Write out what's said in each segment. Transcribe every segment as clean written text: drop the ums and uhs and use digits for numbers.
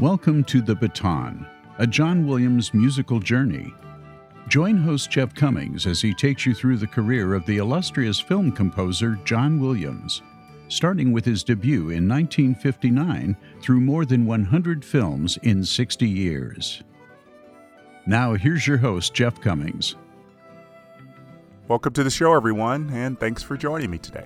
Welcome to The Baton, a John Williams musical journey. Join host Jeff Cummings as he takes you through the career of the illustrious film composer John Williams, starting with his debut in 1959 through more than 100 films in 60 years. Now, here's your host, Jeff Cummings. Welcome to the show, everyone, and thanks for joining me today.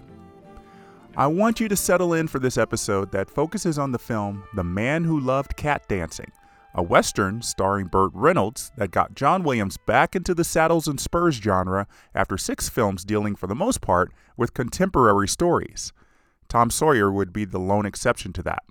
I want you to settle in for this episode that focuses on the film The Man Who Loved Cat Dancing, a Western starring Burt Reynolds that got John Williams back into the saddles and spurs genre after 6 films dealing for the most part with contemporary stories. Tom Sawyer would be the lone exception to that.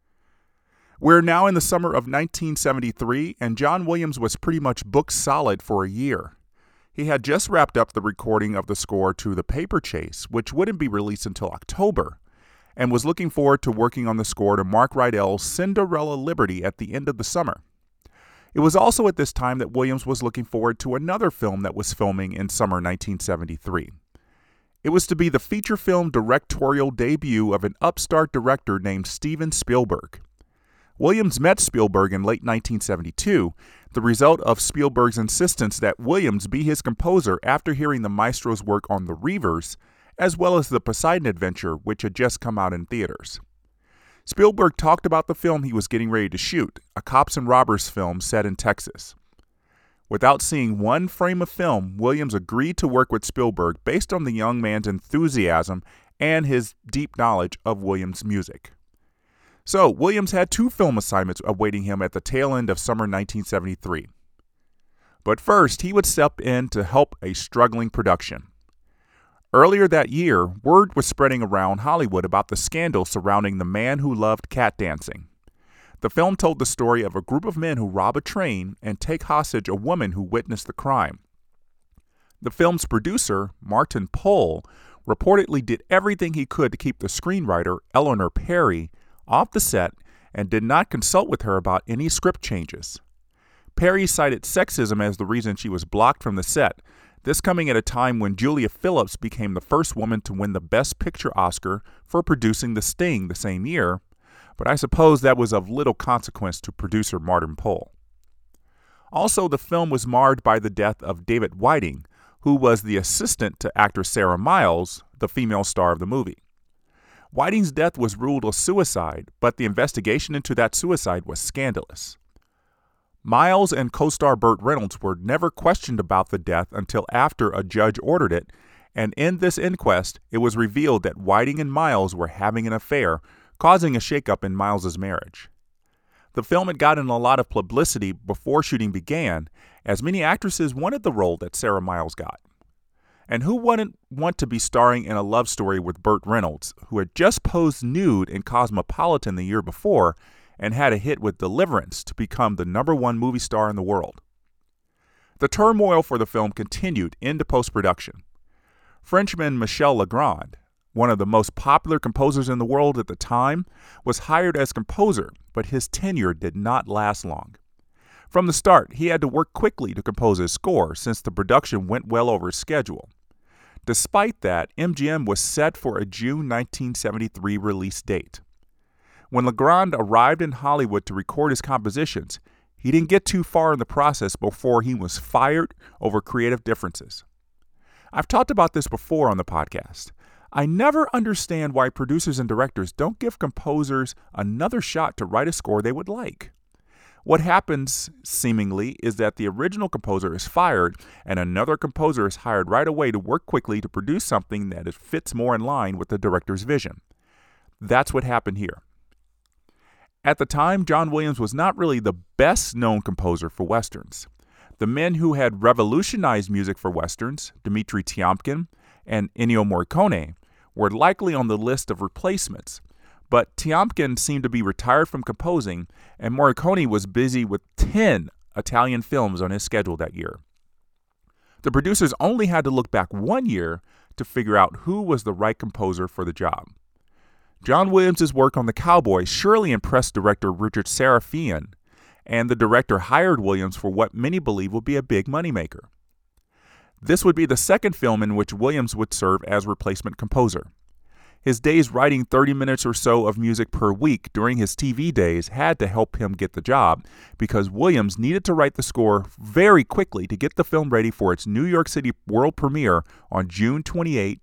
We're now in the summer of 1973, and John Williams was pretty much booked solid for a year. He had just wrapped up the recording of the score to The Paper Chase, which wouldn't be released until October, and was looking forward to working on the score to Mark Rydell's Cinderella Liberty at the end of the summer. It was also at this time that Williams was looking forward to another film that was filming in summer 1973. It was to be the feature film directorial debut of an upstart director named Steven Spielberg. Williams met Spielberg in late 1972, the result of Spielberg's insistence that Williams be his composer after hearing the maestro's work on The Reivers, as well as The Poseidon Adventure, which had just come out in theaters. Spielberg talked about the film he was getting ready to shoot, a cops and robbers film set in Texas. Without seeing one frame of film, Williams agreed to work with Spielberg based on the young man's enthusiasm and his deep knowledge of Williams' music. So, Williams had 2 film assignments awaiting him at the tail end of summer 1973. But first, he would step in to help a struggling production. Earlier that year, word was spreading around Hollywood about the scandal surrounding The Man Who Loved Cat Dancing. The film told the story of a group of men who rob a train and take hostage a woman who witnessed the crime. The film's producer, Martin Pohl, reportedly did everything he could to keep the screenwriter, Eleanor Perry, off the set and did not consult with her about any script changes. Perry cited sexism as the reason she was blocked from the set, this coming at a time when Julia Phillips became the first woman to win the Best Picture Oscar for producing The Sting the same year, but I suppose that was of little consequence to producer Martin Pohl. Also, the film was marred by the death of David Whiting, who was the assistant to actor Sarah Miles, the female star of the movie. Whiting's death was ruled a suicide, but the investigation into that suicide was scandalous. Miles and co-star Burt Reynolds were never questioned about the death until after a judge ordered it, and in this inquest, it was revealed that Whiting and Miles were having an affair, causing a shakeup in Miles's marriage. The film had gotten a lot of publicity before shooting began, as many actresses wanted the role that Sarah Miles got. And who wouldn't want to be starring in a love story with Burt Reynolds, who had just posed nude in Cosmopolitan the year before and had a hit with Deliverance to become the #1 movie star in the world? The turmoil for the film continued into post-production. Frenchman Michel Legrand, one of the most popular composers in the world at the time, was hired as composer, but his tenure did not last long. From the start, he had to work quickly to compose his score since the production went well over his schedule. Despite that, MGM was set for a June 1973 release date. When Legrand arrived in Hollywood to record his compositions, he didn't get too far in the process before he was fired over creative differences. I've talked about this before on the podcast. I never understand why producers and directors don't give composers another shot to write a score they would like. What happens, seemingly, is that the original composer is fired and another composer is hired right away to work quickly to produce something that fits more in line with the director's vision. That's what happened here. At the time, John Williams was not really the best-known composer for Westerns. The men who had revolutionized music for Westerns, Dmitri Tiomkin and Ennio Morricone, were likely on the list of replacements, but Tiomkin seemed to be retired from composing, and Morricone was busy with 10 Italian films on his schedule that year. The producers only had to look back 1 year to figure out who was the right composer for the job. John Williams' work on The Cowboy surely impressed director Richard Sarafian, and the director hired Williams for what many believe would be a big moneymaker. This would be the second film in which Williams would serve as replacement composer. His days writing 30 minutes or so of music per week during his TV days had to help him get the job, because Williams needed to write the score very quickly to get the film ready for its New York City world premiere on June 28,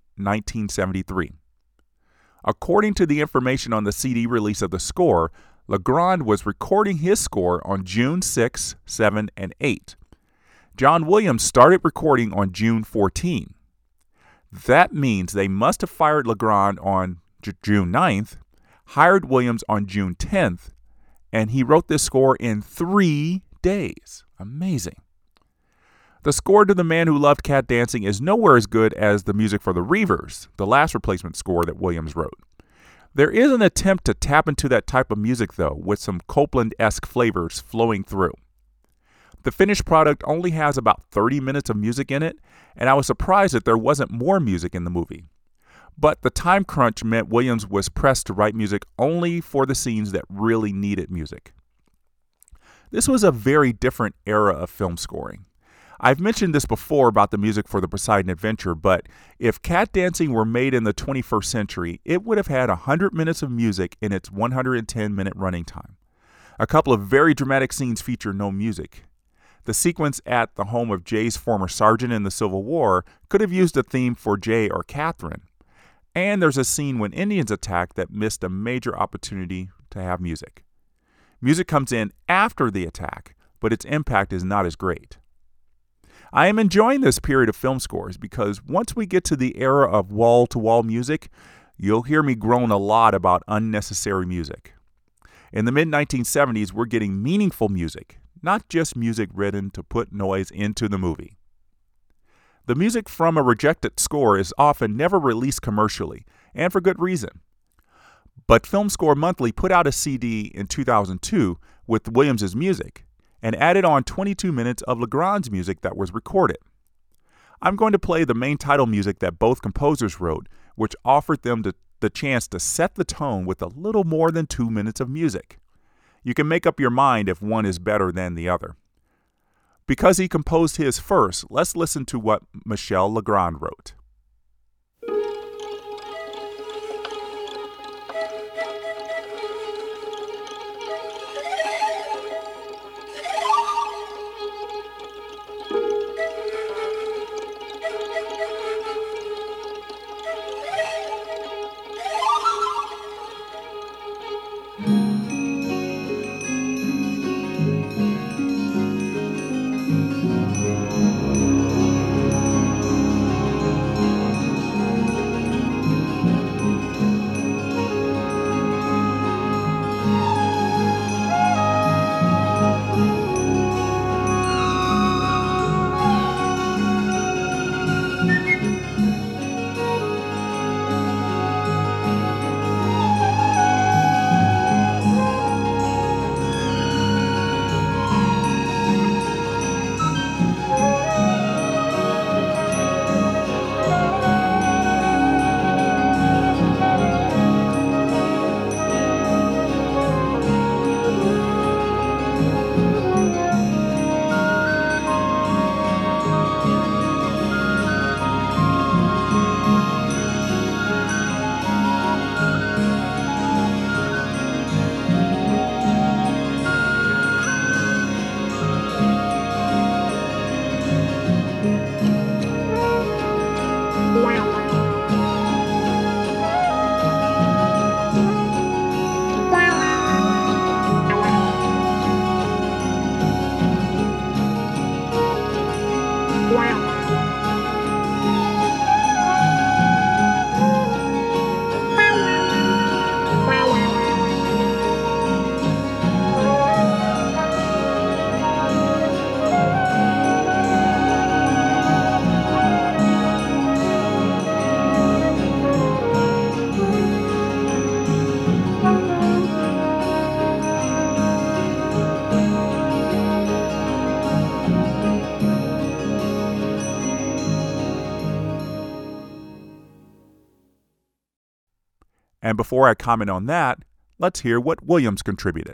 1973. According to the information on the CD release of the score, Legrand was recording his score on June 6, 7, and 8. John Williams started recording on June 14. That means they must have fired Legrand on June 9th, hired Williams on June 10th, and he wrote this score in 3 days. Amazing. The score to The Man Who Loved Cat Dancing is nowhere as good as the music for The Reivers, the last replacement score that Williams wrote. There is an attempt to tap into that type of music, though, with some Copland-esque flavors flowing through. The finished product only has about 30 minutes of music in it, and I was surprised that there wasn't more music in the movie. But the time crunch meant Williams was pressed to write music only for the scenes that really needed music. This was a very different era of film scoring. I've mentioned this before about the music for the Poseidon Adventure, but if Cat Dancing were made in the 21st century, it would have had 100 minutes of music in its 110-minute running time. A couple of very dramatic scenes feature no music. The sequence at the home of Jay's former sergeant in the Civil War could have used a theme for Jay or Catherine. And there's a scene when Indians attack that missed a major opportunity to have music. Music comes in after the attack, but its impact is not as great. I am enjoying this period of film scores because once we get to the era of wall-to-wall music, you'll hear me groan a lot about unnecessary music. In the mid-1970s, we're getting meaningful music, not just music written to put noise into the movie. The music from a rejected score is often never released commercially, and for good reason. But Film Score Monthly put out a CD in 2002 with Williams' music, and added on 22 minutes of Legrand's music that was recorded. I'm going to play the main title music that both composers wrote, which offered them the chance to set the tone with a little more than 2 minutes of music. You can make up your mind if one is better than the other. Because he composed his first, let's listen to what Michel Legrand wrote. And before I comment on that, let's hear what Williams contributed.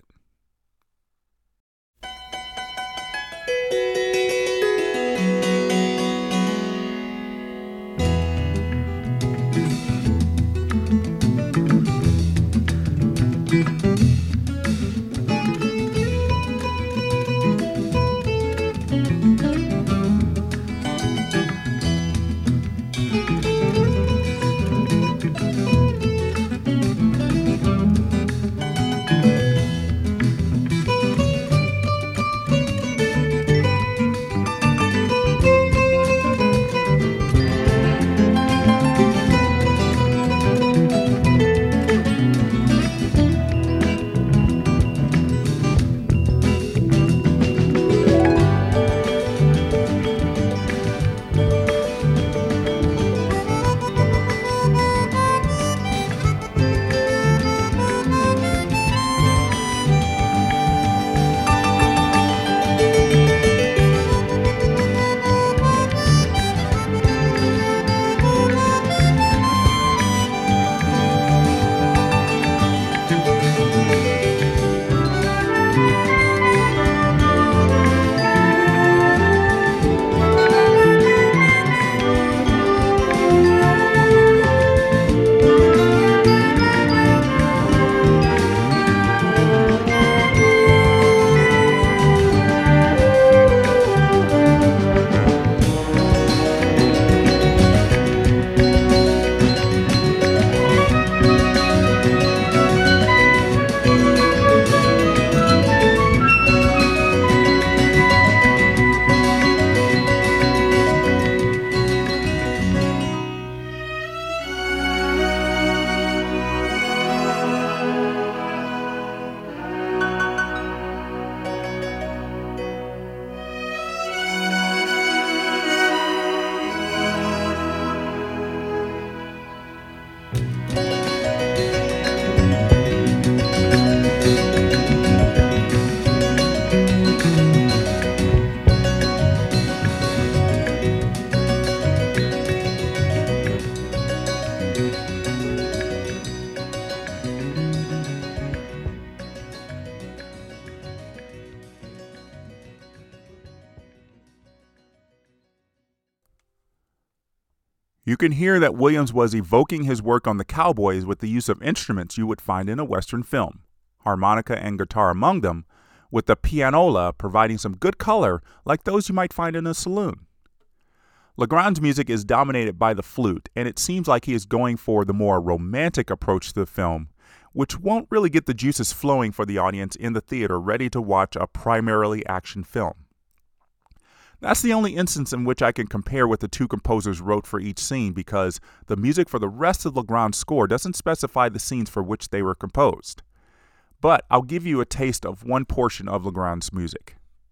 You can hear that Williams was evoking his work on the Cowboys with the use of instruments you would find in a Western film, harmonica and guitar among them, with the pianola providing some good color like those you might find in a saloon. Legrand's music is dominated by the flute, and it seems like he is going for the more romantic approach to the film, which won't really get the juices flowing for the audience in the theater ready to watch a primarily action film. That's the only instance in which I can compare what the two composers wrote for each scene, because the music for the rest of Legrand's score doesn't specify the scenes for which they were composed. But I'll give you a taste of one portion of Legrand's music.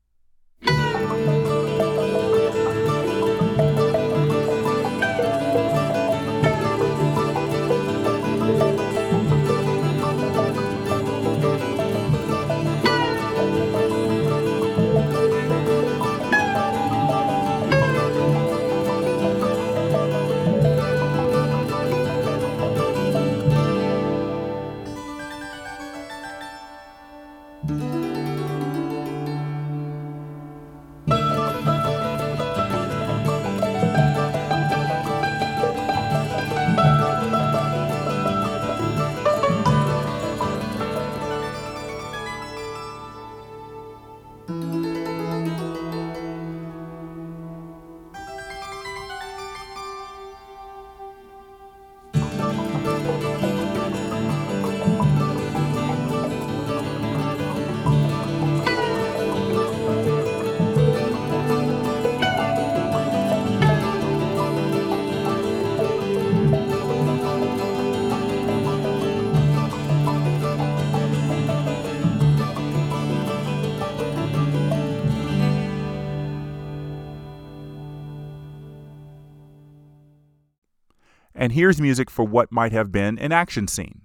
And here's music for what might have been an action scene.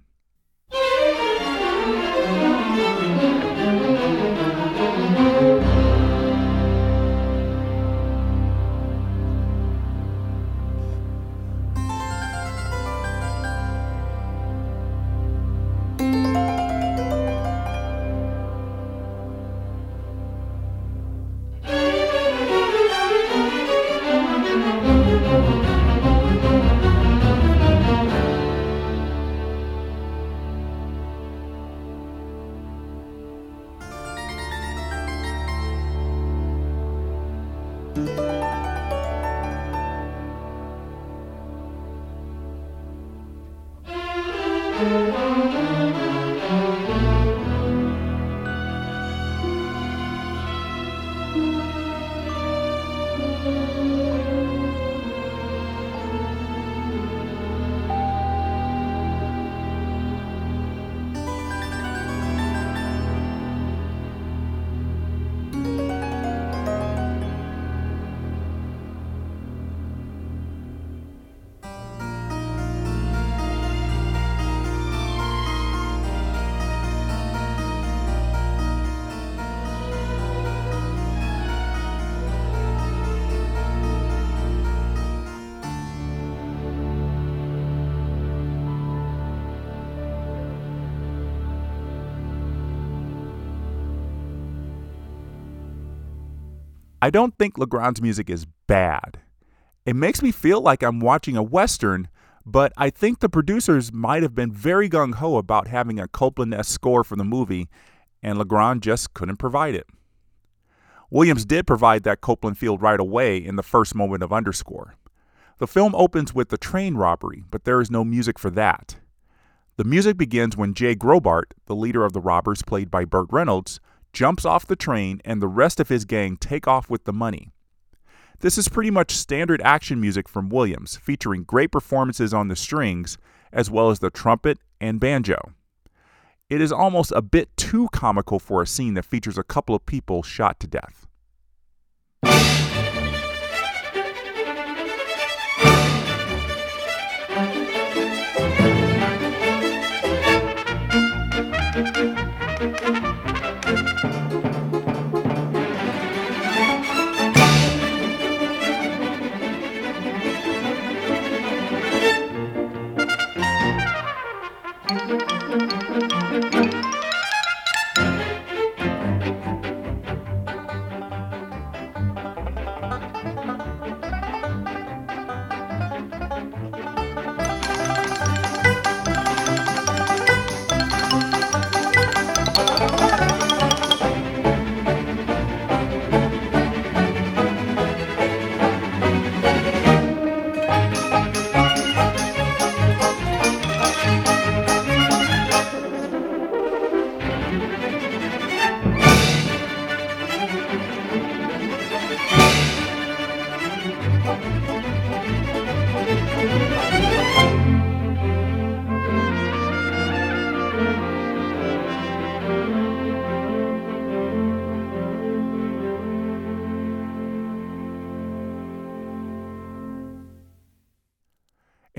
I don't think Legrand's music is bad. It makes me feel like I'm watching a Western, but I think the producers might have been very gung-ho about having a Copland-esque score for the movie, and Legrand just couldn't provide it. Williams did provide that Copland feel right away in the first moment of underscore. The film opens with the train robbery, but there is no music for that. The music begins when Jay Grobart, the leader of the robbers played by Burt Reynolds, jumps off the train and the rest of his gang take off with the money. This is pretty much standard action music from Williams, featuring great performances on the strings, as well as the trumpet and banjo. It is almost a bit too comical for a scene that features a couple of people shot to death.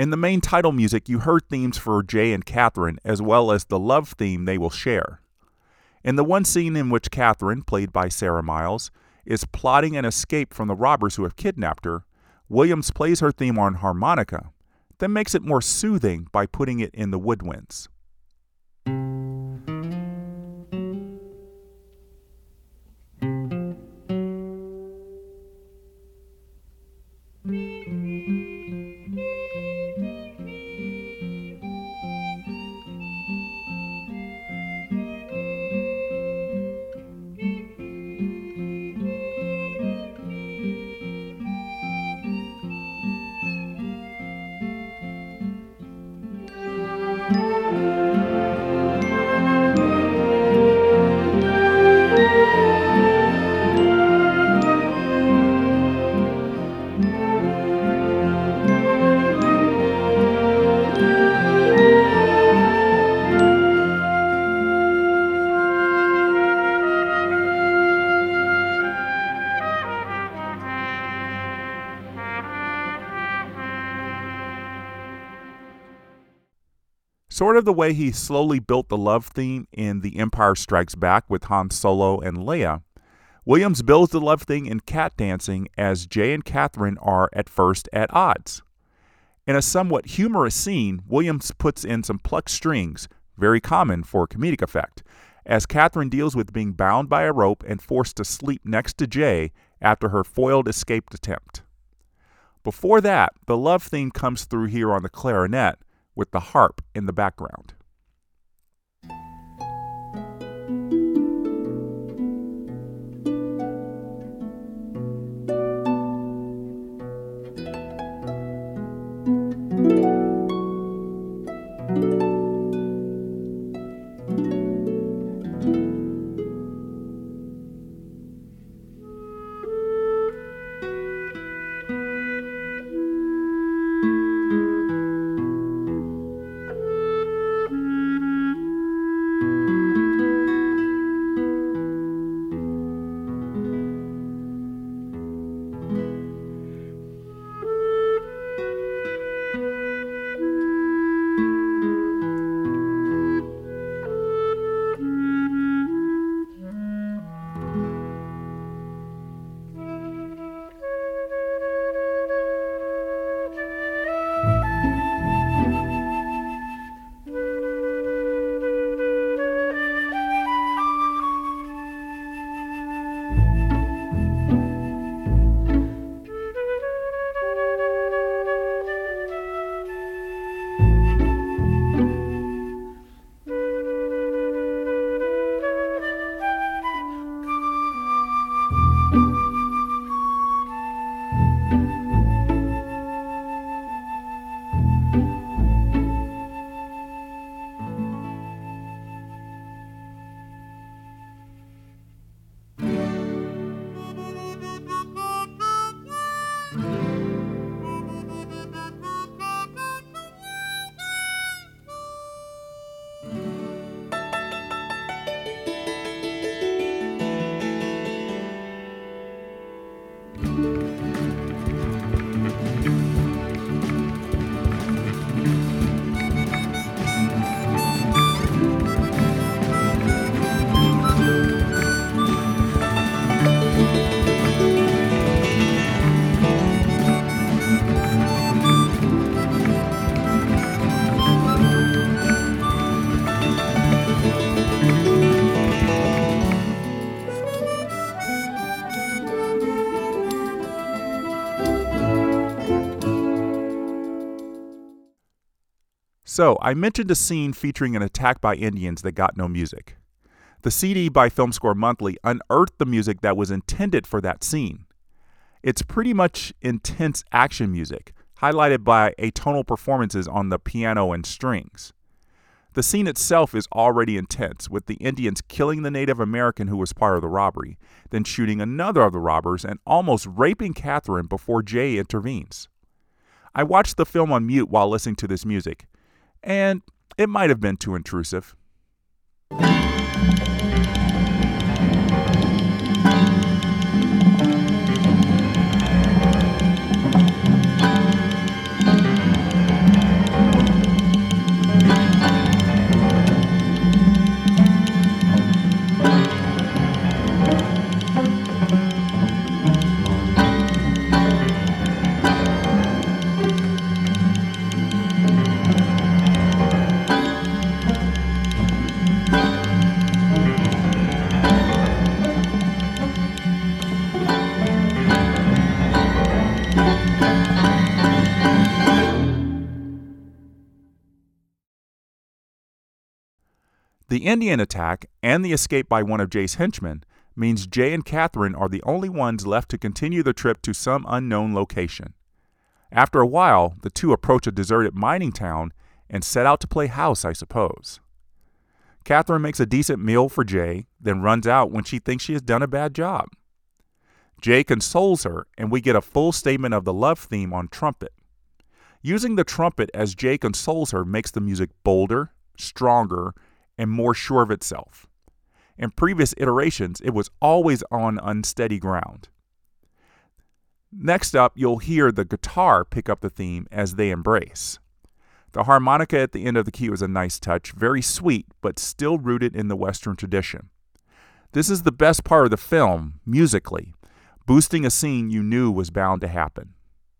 In the main title music, you heard themes for Jay and Catherine, as well as the love theme they will share. In the one scene in which Catherine, played by Sarah Miles, is plotting an escape from the robbers who have kidnapped her, Williams plays her theme on harmonica, then makes it more soothing by putting it in the woodwinds. Sort of the way he slowly built the love theme in The Empire Strikes Back with Han Solo and Leia, Williams builds the love theme in Cat Dancing as Jay and Catherine are at first at odds. In a somewhat humorous scene, Williams puts in some plucked strings, very common for comedic effect, as Catherine deals with being bound by a rope and forced to sleep next to Jay after her foiled escape attempt. Before that, the love theme comes through here on the clarinet, with the harp in the background. So, I mentioned a scene featuring an attack by Indians that got no music. The CD by Film Score Monthly unearthed the music that was intended for that scene. It's pretty much intense action music, highlighted by atonal performances on the piano and strings. The scene itself is already intense, with the Indians killing the Native American who was part of the robbery, then shooting another of the robbers and almost raping Catherine before Jay intervenes. I watched the film on mute while listening to this music, and it might have been too intrusive. The Indian attack and the escape by one of Jay's henchmen means Jay and Catherine are the only ones left to continue the trip to some unknown location. After a while, the two approach a deserted mining town and set out to play house, I suppose. Catherine makes a decent meal for Jay, then runs out when she thinks she has done a bad job. Jay consoles her, and we get a full statement of the love theme on trumpet. Using the trumpet as Jay consoles her makes the music bolder, stronger, and more sure of itself. In previous iterations, it was always on unsteady ground. Next up, you'll hear the guitar pick up the theme as they embrace. The harmonica at the end of the cue is a nice touch, very sweet, but still rooted in the Western tradition. This is the best part of the film, musically, boosting a scene you knew was bound to happen.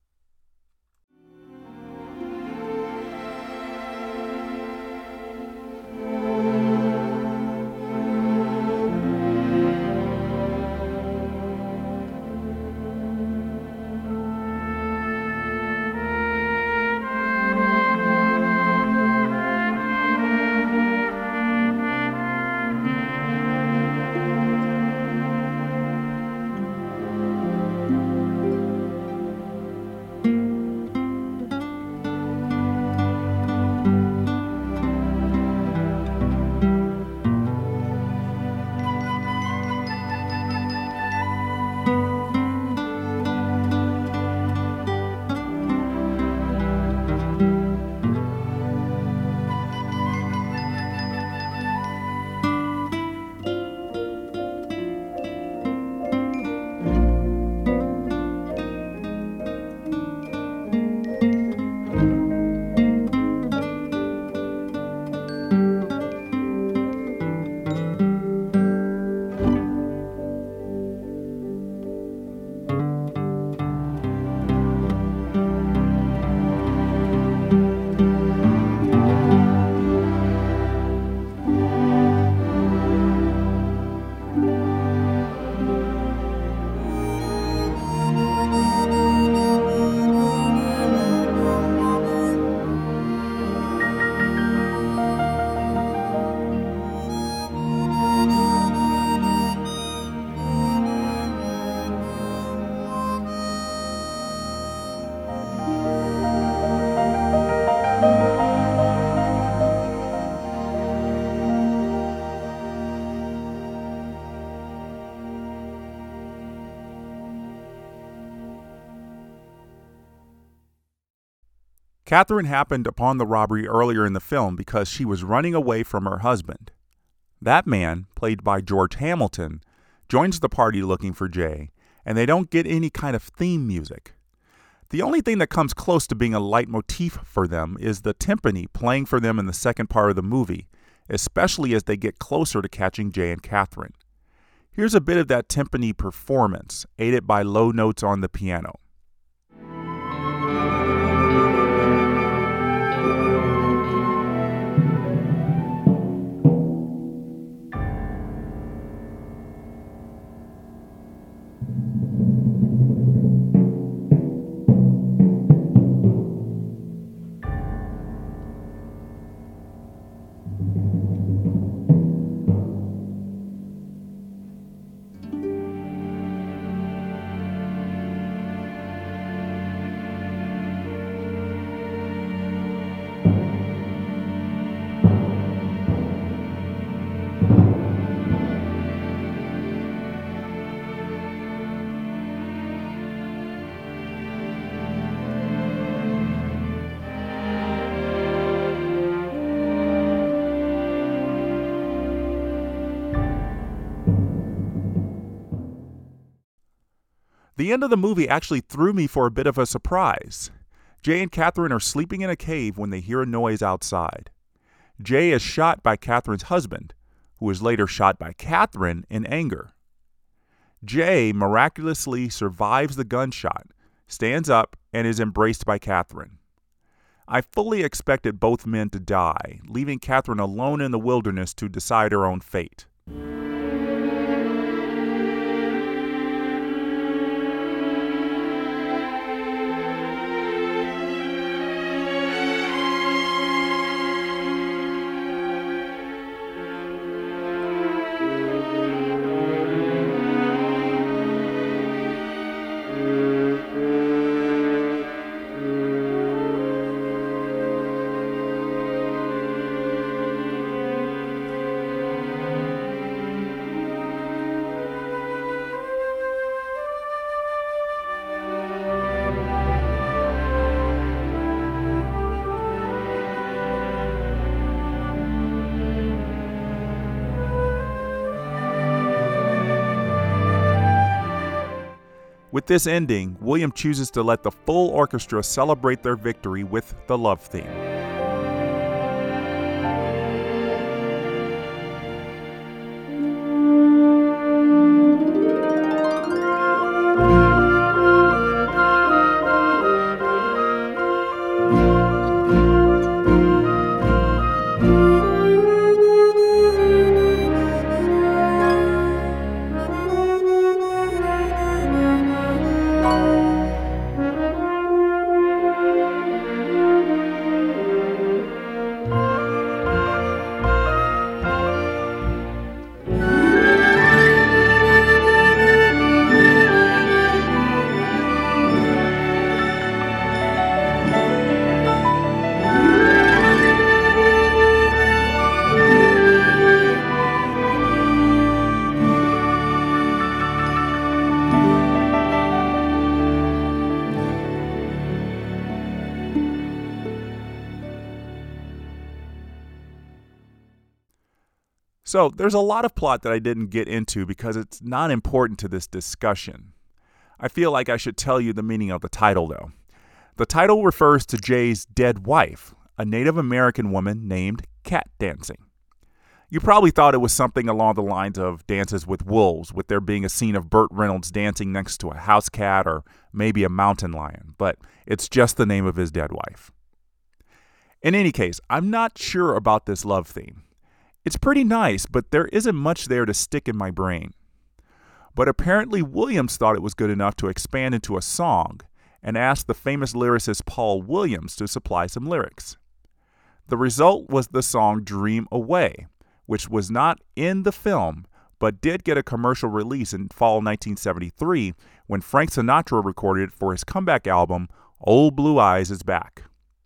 Catherine happened upon the robbery earlier in the film because she was running away from her husband. That man, played by George Hamilton, joins the party looking for Jay, and they don't get any kind of theme music. The only thing that comes close to being a leitmotif for them is the timpani playing for them in the second part of the movie, especially as they get closer to catching Jay and Catherine. Here's a bit of that timpani performance, aided by low notes on the piano. The end of the movie actually threw me for a bit of a surprise. Jay and Catherine are sleeping in a cave when they hear a noise outside. Jay is shot by Catherine's husband, who is later shot by Catherine in anger. Jay miraculously survives the gunshot, stands up, and is embraced by Catherine. I fully expected both men to die, leaving Catherine alone in the wilderness to decide her own fate. With this ending, Williams chooses to let the full orchestra celebrate their victory with the love theme. So there's a lot of plot that I didn't get into because it's not important to this discussion. I feel like I should tell you the meaning of the title, though. The title refers to Jay's dead wife, a Native American woman named Cat Dancing. You probably thought it was something along the lines of Dances with Wolves, with there being a scene of Burt Reynolds dancing next to a house cat or maybe a mountain lion, but it's just the name of his dead wife. In any case, I'm not sure about this love theme. It's pretty nice, but there isn't much there to stick in my brain. But apparently Williams thought it was good enough to expand into a song and asked the famous lyricist Paul Williams to supply some lyrics. The result was the song Dream Away, which was not in the film, but did get a commercial release in fall 1973 when Frank Sinatra recorded it for his comeback album, Old Blue Eyes Is Back.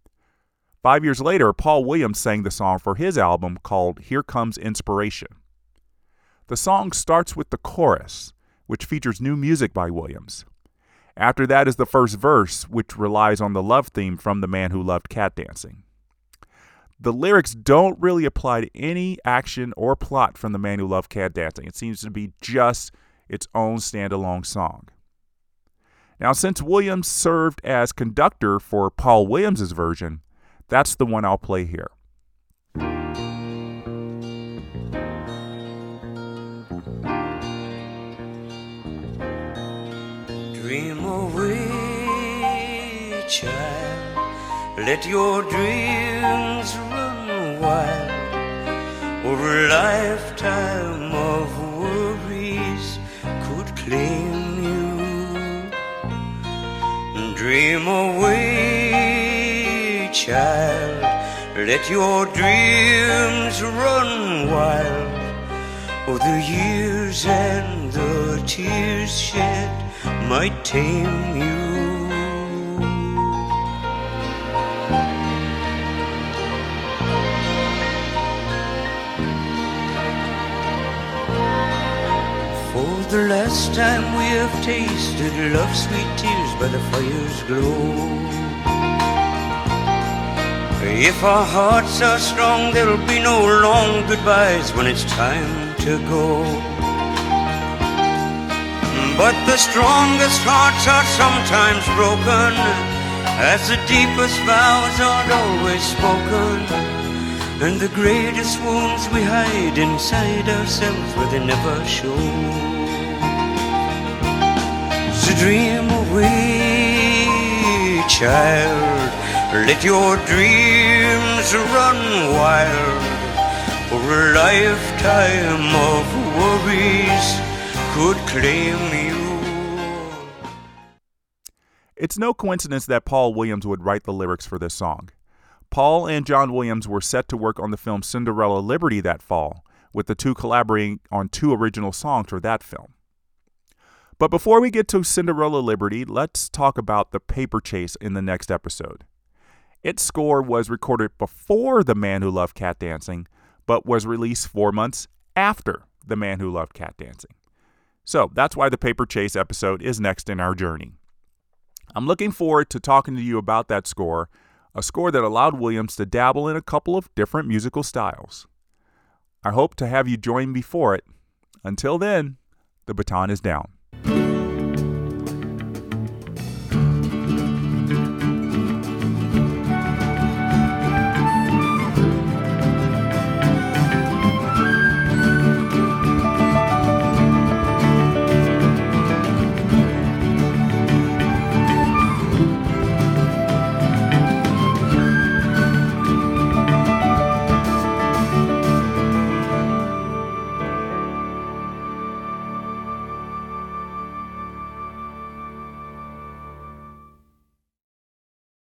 5 years later, Paul Williams sang the song for his album called Here Comes Inspiration. The song starts with the chorus, which features new music by Williams. After that is the first verse, which relies on the love theme from The Man Who Loved Cat Dancing. The lyrics don't really apply to any action or plot from The Man Who Loved Cat Dancing. It seems to be just its own standalone song. Now, since Williams served as conductor for Paul Williams' version, that's the one I'll play here. Dream away, child. Let your dreams run wild. Or a lifetime of worries could claim you. Dream away, child, let your dreams run wild. Oh, the years and the tears shed might tame you. For the last time we have tasted love's sweet tears by the fire's glow. If our hearts are strong, there'll be no long goodbyes when it's time to go. But the strongest hearts are sometimes broken, as the deepest vows aren't always spoken, and the greatest wounds we hide inside ourselves where they never show. So dream away, child, let your dreams run wild, for a lifetime of worries could claim you. It's no coincidence that Paul Williams would write the lyrics for this song. Paul and John Williams were set to work on the film Cinderella Liberty that fall, with the two collaborating on 2 original songs for that film. But before we get to Cinderella Liberty, let's talk about The Paper Chase in the next episode. Its score was recorded before The Man Who Loved Cat Dancing, but was released 4 months after The Man Who Loved Cat Dancing. So that's why the Paper Chase episode is next in our journey. I'm looking forward to talking to you about that score, a score that allowed Williams to dabble in a couple of different musical styles. I hope to have you join me for it. Until then, the baton is down.